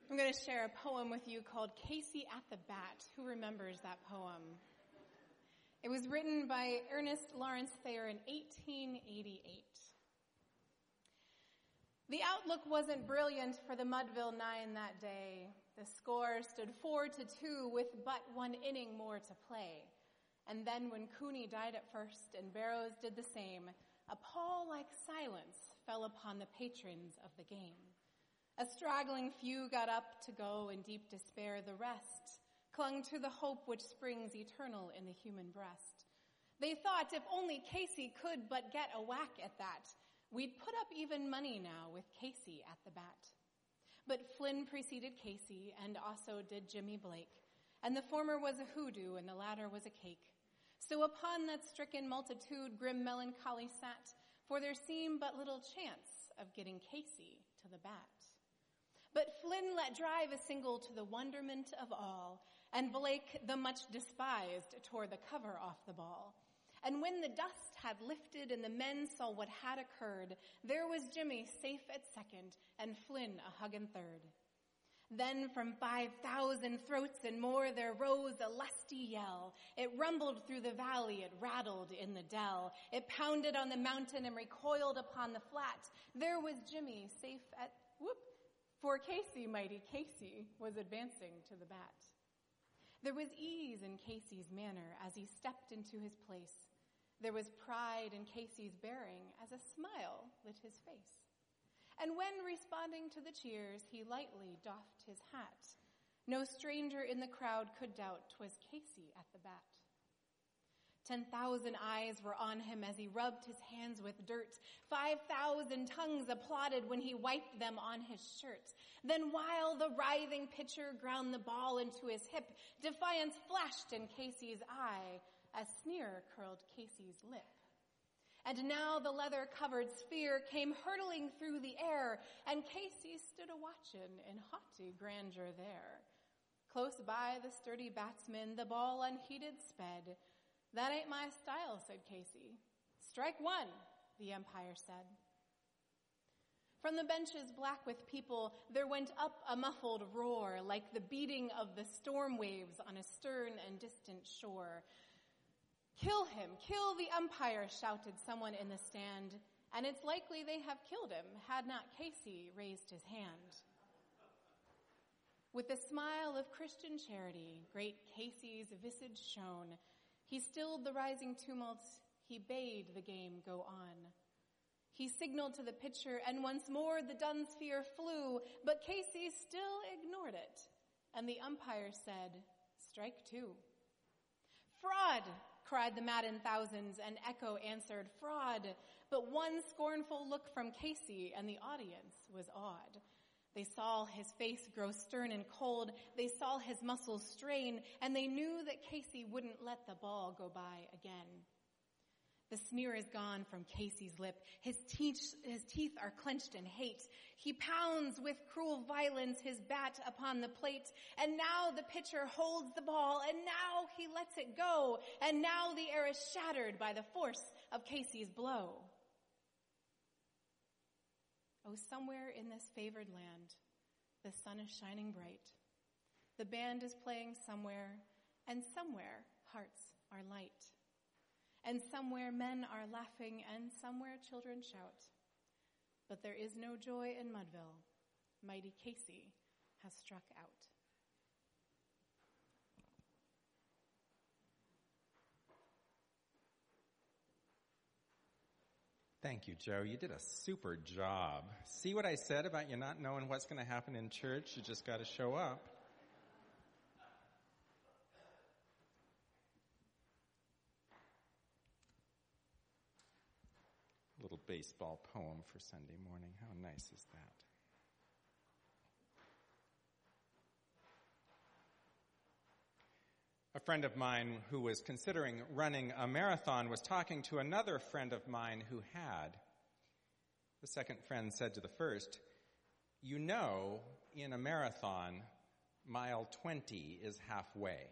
I'm going to share a poem with you called Casey at the Bat. Who remembers that poem? It was written by Ernest Lawrence Thayer in 1888. The outlook wasn't brilliant for the Mudville Nine that day. The score stood 4-2 with but one inning more to play. And then when Cooney died at first and Barrows did the same, a pall-like silence fell upon the patrons of the game. A straggling few got up to go in deep despair. The rest clung to the hope which springs eternal in the human breast. They thought if only Casey could but get a whack at that, we'd put up even money now with Casey at the bat. But Flynn preceded Casey, and also did Jimmy Blake, and the former was a hoodoo and the latter was a cake. So upon that stricken multitude grim melancholy sat, for there seemed but little chance of getting Casey to the bat. But Flynn let drive a single to the wonderment of all, and Blake, the much despised, tore the cover off the ball. And when the dust had lifted and the men saw what had occurred, there was Jimmy safe at second and Flynn a huggin' third. Then from 5,000 throats and more there rose a lusty yell. It rumbled through the valley, it rattled in the dell. It pounded on the mountain and recoiled upon the flat. There was Jimmy safe at, for Casey, mighty Casey, was advancing to the bat. There was ease in Casey's manner as he stepped into his place. There was pride in Casey's bearing as a smile lit his face. And when responding to the cheers, he lightly doffed his hat. No stranger in the crowd could doubt 'twas Casey at the bat. 10,000 eyes were on him as he rubbed his hands with dirt. 5,000 tongues applauded when he wiped them on his shirt. Then while the writhing pitcher ground the ball into his hip, defiance flashed in Casey's eye, a sneer curled Casey's lip. And now the leather-covered sphere came hurtling through the air, and Casey stood a-watchin' in haughty grandeur there. Close by the sturdy batsman, the ball unheeded sped. "That ain't my style," said Casey. "Strike one," the umpire said. From the benches black with people, there went up a muffled roar, like the beating of the storm waves on a stern and distant shore. "Kill him, kill the umpire," shouted someone in the stand, and it's likely they have killed him had not Casey raised his hand. With the smile of Christian charity, great Casey's visage shone. He stilled the rising tumult. He bade the game go on. He signaled to the pitcher, and once more the dun sphere flew, but Casey still ignored it, and the umpire said, "Strike two." "Fraud!" cried the maddened thousands, and echo answered, "Fraud!" But one scornful look from Casey, and the audience was awed. They saw his face grow stern and cold. They saw his muscles strain, and they knew that Casey wouldn't let the ball go by again. The sneer is gone from Casey's lip. His teeth are clenched in hate. He pounds with cruel violence his bat upon the plate, and now the pitcher holds the ball, and now he lets it go, and now the air is shattered by the force of Casey's blow. Oh, somewhere in this favored land, the sun is shining bright. The band is playing somewhere, and somewhere hearts are light. And somewhere men are laughing, and somewhere children shout. But there is no joy in Mudville. Mighty Casey has struck out. Thank you, Joe. You did a super job. See what I said about you not knowing what's going to happen in church? You just got to show up. A little baseball poem for Sunday morning. How nice is that? A friend of mine who was considering running a marathon was talking to another friend of mine who had. The second friend said to the first, "You know, in a marathon, mile 20 is halfway."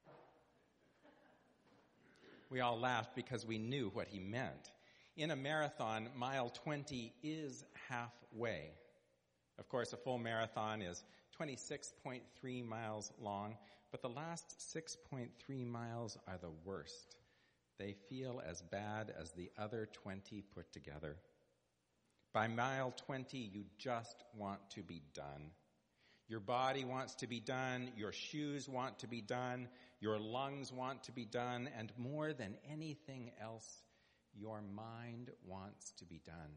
We all laughed because we knew what he meant. In a marathon, mile 20 is halfway. Of course, a full marathon is 26.3 miles long, but the last 6.3 miles are the worst. They feel as bad as the other 20 put together. By mile 20, you just want to be done. Your body wants to be done, your shoes want to be done, your lungs want to be done, and more than anything else, your mind wants to be done.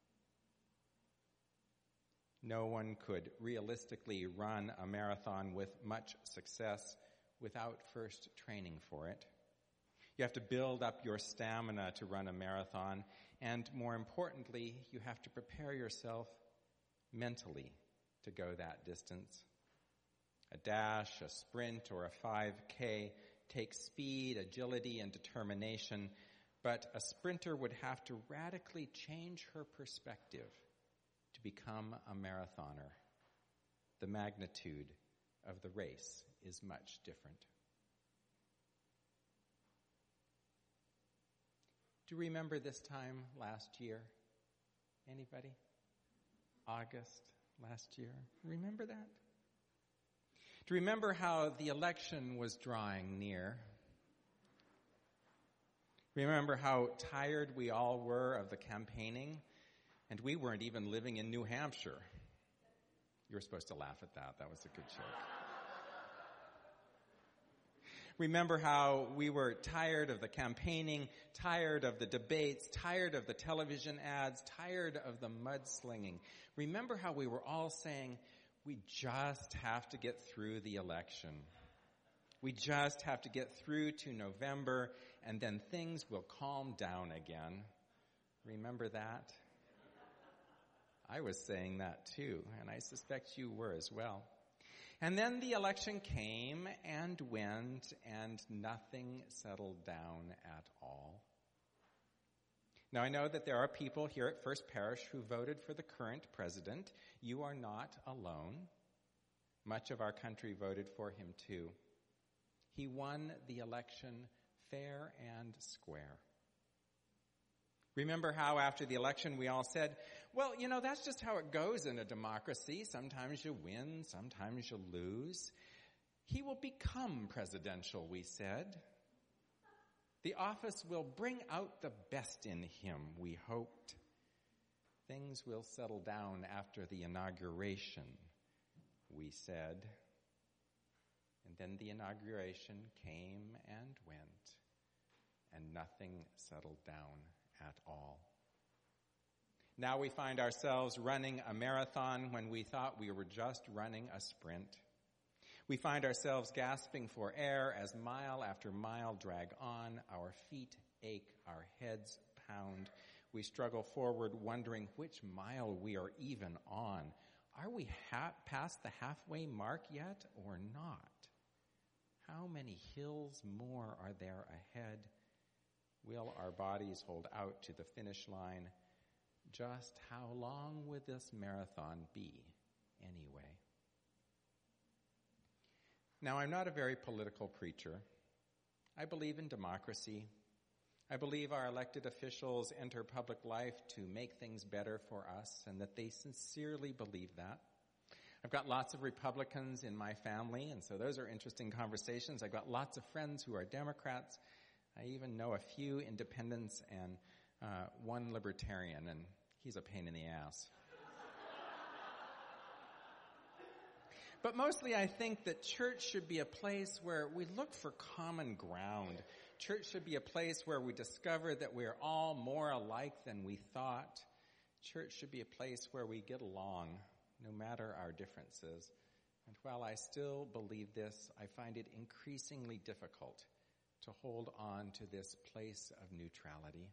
No one could realistically run a marathon with much success without first training for it. You have to build up your stamina to run a marathon, and more importantly, you have to prepare yourself mentally to go that distance. A dash, a sprint, or a 5K takes speed, agility, and determination, but a sprinter would have to radically change her perspective to become a marathoner. The magnitude of the race is much different. Do you remember this time last year? Anybody? August last year. Remember that? Do you remember how the election was drawing near? Remember how tired we all were of the campaigning? And we weren't even living in New Hampshire. You were supposed to laugh at that. That was a good joke. Remember how we were tired of the campaigning, tired of the debates, tired of the television ads, tired of the mudslinging. Remember how we were all saying, we just have to get through the election. We just have to get through to November, and then things will calm down again. Remember that? I was saying that too, and I suspect you were as well. And then the election came and went, and nothing settled down at all. Now, I know that there are people here at First Parish who voted for the current president. You are not alone. Much of our country voted for him too. He won the election fair and square. Remember how after the election we all said, well, that's just how it goes in a democracy. Sometimes you win, sometimes you lose. He will become presidential, we said. The office will bring out the best in him, we hoped. Things will settle down after the inauguration, we said. And then the inauguration came and went, and nothing settled down at all. Now we find ourselves running a marathon when we thought we were just running a sprint. We find ourselves gasping for air as mile after mile drag on. Our feet ache, our heads pound. We struggle forward, wondering which mile we are even on. Are we past the halfway mark yet or not? How many hills more are there ahead? Will our bodies hold out to the finish line? Just how long would this marathon be anyway? Now, I'm not a very political preacher. I believe in democracy. I believe our elected officials enter public life to make things better for us, and that they sincerely believe that. I've got lots of Republicans in my family, and so those are interesting conversations. I've got lots of friends who are Democrats. I even know a few independents and one libertarian, and he's a pain in the ass. But mostly I think that church should be a place where we look for common ground. Church should be a place where we discover that we are all more alike than we thought. Church should be a place where we get along, no matter our differences. And while I still believe this, I find it increasingly difficult to hold on to this place of neutrality.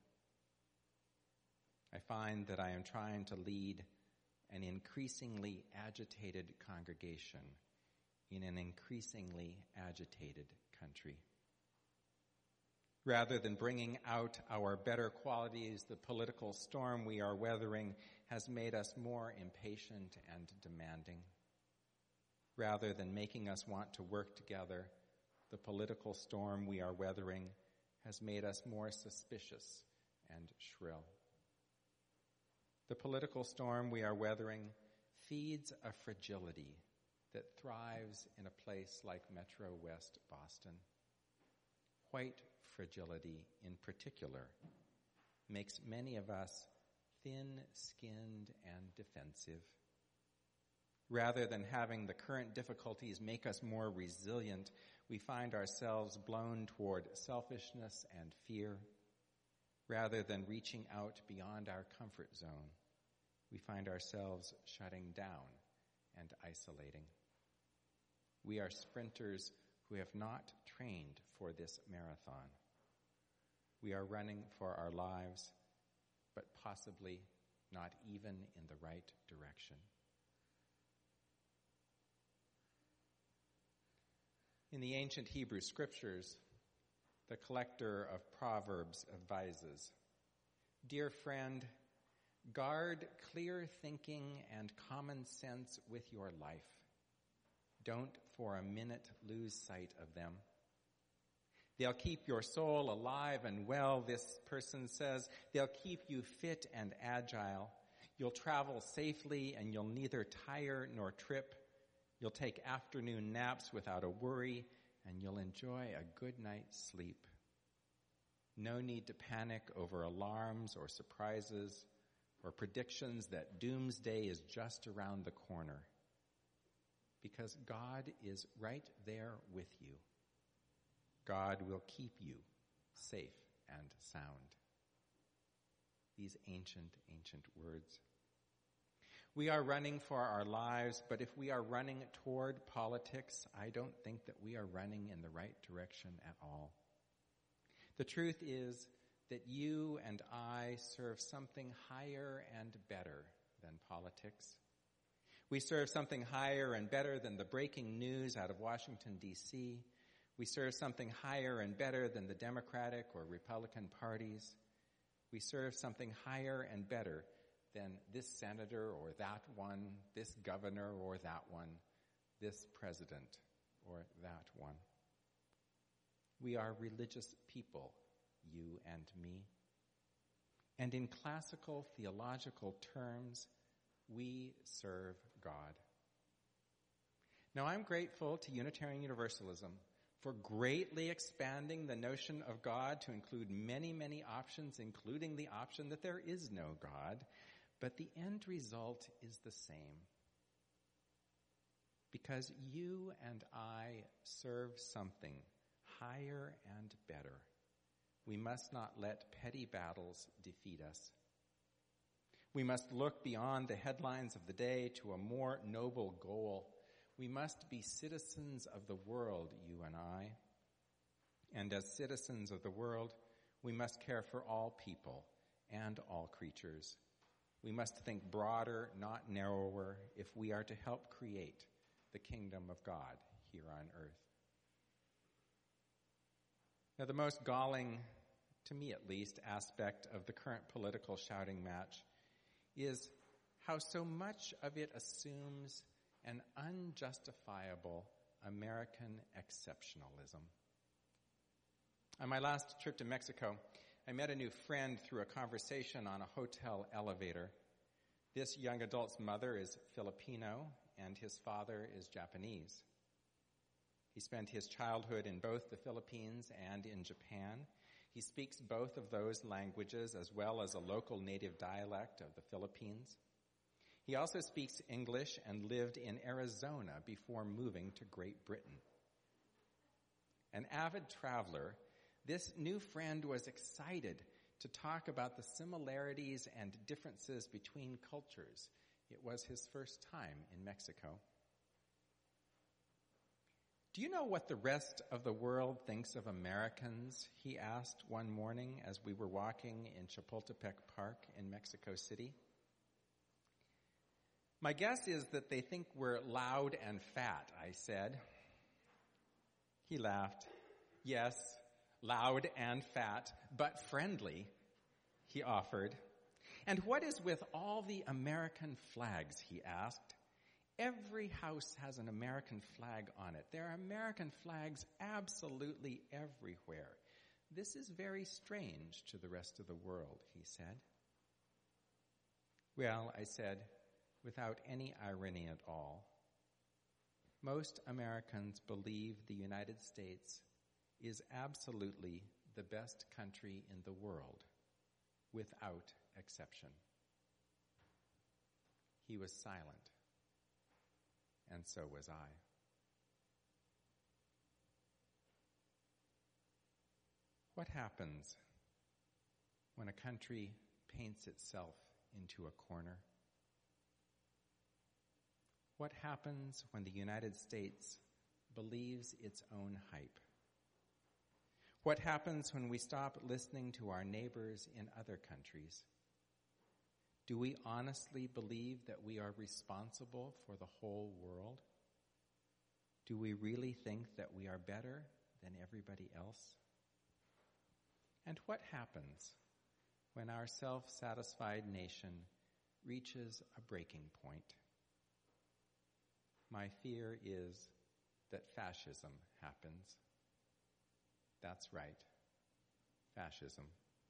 I find that I am trying to lead an increasingly agitated congregation in an increasingly agitated country. Rather than bringing out our better qualities, the political storm we are weathering has made us more impatient and demanding. Rather than making us want to work together, the political storm we are weathering has made us more suspicious and shrill. The political storm we are weathering feeds a fragility that thrives in a place like Metro West Boston. White fragility in particular makes many of us thin-skinned and defensive. Rather than having the current difficulties make us more resilient, we find ourselves blown toward selfishness and fear. Rather than reaching out beyond our comfort zone, we find ourselves shutting down and isolating. We are sprinters who have not trained for this marathon. We are running for our lives, but possibly not even in the right direction. In the ancient Hebrew scriptures, the collector of Proverbs advises, "Dear friend, guard clear thinking and common sense with your life. Don't for a minute lose sight of them. They'll keep your soul alive and well," this person says. "They'll keep you fit and agile. You'll travel safely and you'll neither tire nor trip. You'll take afternoon naps without a worry, and you'll enjoy a good night's sleep. No need to panic over alarms or surprises or predictions that doomsday is just around the corner, because God is right there with you. God will keep you safe and sound." These ancient words. We are running for our lives, but if we are running toward politics, I don't think that we are running in the right direction at all. The truth is that you and I serve something higher and better than politics. We serve something higher and better than the breaking news out of Washington, D.C. We serve something higher and better than the Democratic or Republican parties. We serve something higher and better than this senator or that one, this governor or that one, this president or that one. We are religious people, you and me. And in classical theological terms, we serve God. Now, I'm grateful to Unitarian Universalism for greatly expanding the notion of God to include many, many options, including the option that there is no God. But the end result is the same. Because you and I serve something higher and better, we must not let petty battles defeat us. We must look beyond the headlines of the day to a more noble goal. We must be citizens of the world, you and I. And as citizens of the world, we must care for all people and all creatures. We must think broader, not narrower, if we are to help create the kingdom of God here on earth. Now, the most galling, to me at least, aspect of the current political shouting match is how so much of it assumes an unjustifiable American exceptionalism. On my last trip to Mexico, I met a new friend through a conversation on a hotel elevator. This young adult's mother is Filipino, and his father is Japanese. He spent his childhood in both the Philippines and in Japan. He speaks both of those languages as well as a local native dialect of the Philippines. He also speaks English and lived in Arizona before moving to Great Britain. An avid traveler, this new friend was excited to talk about the similarities and differences between cultures. It was his first time in Mexico. "Do you know what the rest of the world thinks of Americans?" he asked one morning as we were walking in Chapultepec Park in Mexico City. "My guess is that they think we're loud and fat," I said. He laughed. "Yes, loud and fat, but friendly," he offered. "And what is with all the American flags?" he asked. "Every house has an American flag on it. There are American flags absolutely everywhere. This is very strange to the rest of the world," he said. "Well," I said, without any irony at all, most Americans believe the United States is absolutely the best country in the world, without exception. He was silent, and so was I. What happens when a country paints itself into a corner? What happens when the United States believes its own hype? What happens when we stop listening to our neighbors in other countries? Do we honestly believe that we are responsible for the whole world? Do we really think that we are better than everybody else? And what happens when our self-satisfied nation reaches a breaking point? My fear is that fascism happens. That's right, fascism.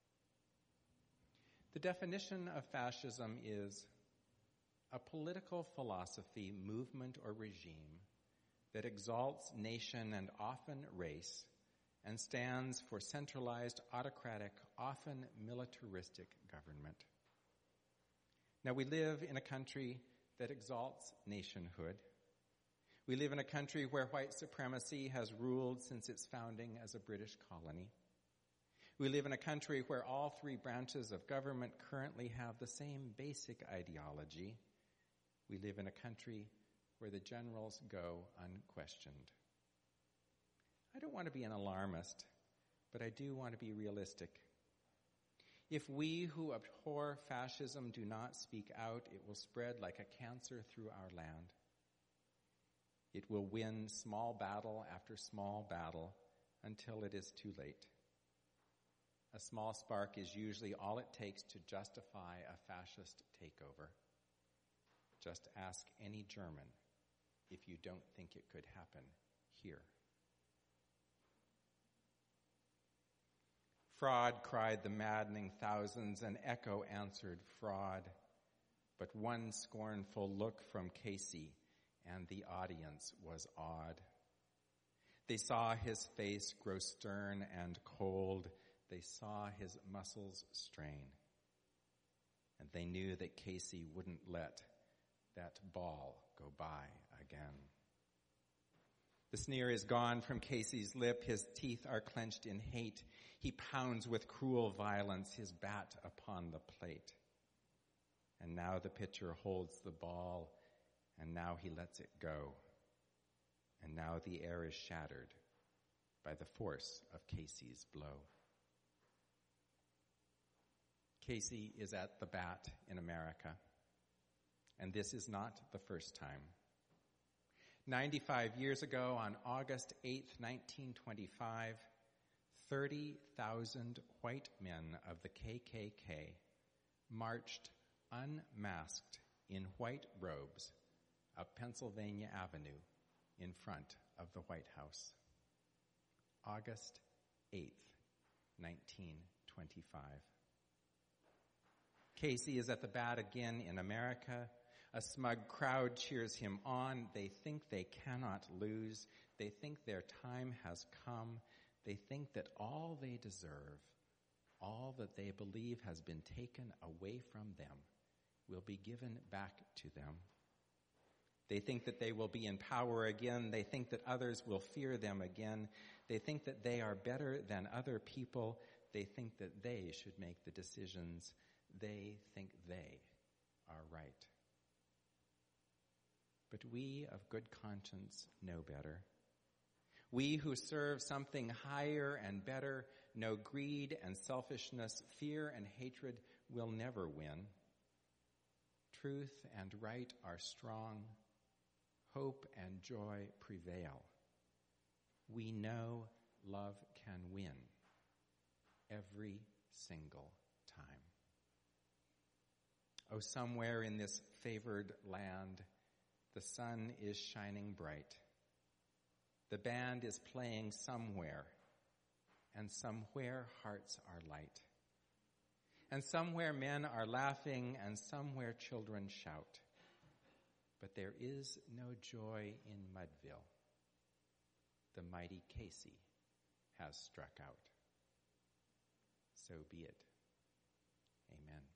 The definition of fascism is a political philosophy, movement, or regime that exalts nation and often race and stands for centralized, autocratic, often militaristic government. Now, we live in a country that exalts nationhood. We live in a country where white supremacy has ruled since its founding as a British colony. We live in a country where all three branches of government currently have the same basic ideology. We live in a country where the generals go unquestioned. I don't want to be an alarmist, but I do want to be realistic. If we who abhor fascism do not speak out, it will spread like a cancer through our land. It will win small battle after small battle until it is too late. A small spark is usually all it takes to justify a fascist takeover. Just ask any German if you don't think it could happen here. Fraud, cried the maddening thousands, and echo answered fraud. But one scornful look from Casey, and the audience was awed. They saw his face grow stern and cold. They saw his muscles strain. And they knew that Casey wouldn't let that ball go by again. The sneer is gone from Casey's lip. His teeth are clenched in hate. He pounds with cruel violence his bat upon the plate. And now the pitcher holds the ball, and now he lets it go. And now the air is shattered by the force of Casey's blow. Casey is at the bat in America, and this is not the first time. 95 years ago, on August 8th, 1925, 30,000 white men of the KKK marched unmasked in white robes up Pennsylvania Avenue in front of the White House. August 8th, 1925. Casey is at the bat again in America. A smug crowd cheers him on. They think they cannot lose. They think their time has come. They think that all they deserve, all that they believe has been taken away from them, will be given back to them. They think that they will be in power again. They think that others will fear them again. They think that they are better than other people. They think that they should make the decisions. They think they are right. But we of good conscience know better. We who serve something higher and better know greed and selfishness, fear and hatred will never win. Truth and right are strong. Hope and joy prevail. We know love can win every single time. Oh, somewhere in this favored land, the sun is shining bright. The band is playing somewhere, and somewhere hearts are light. And somewhere men are laughing, and somewhere children shout. But there is no joy in Mudville. The mighty Casey has struck out. So be it. Amen.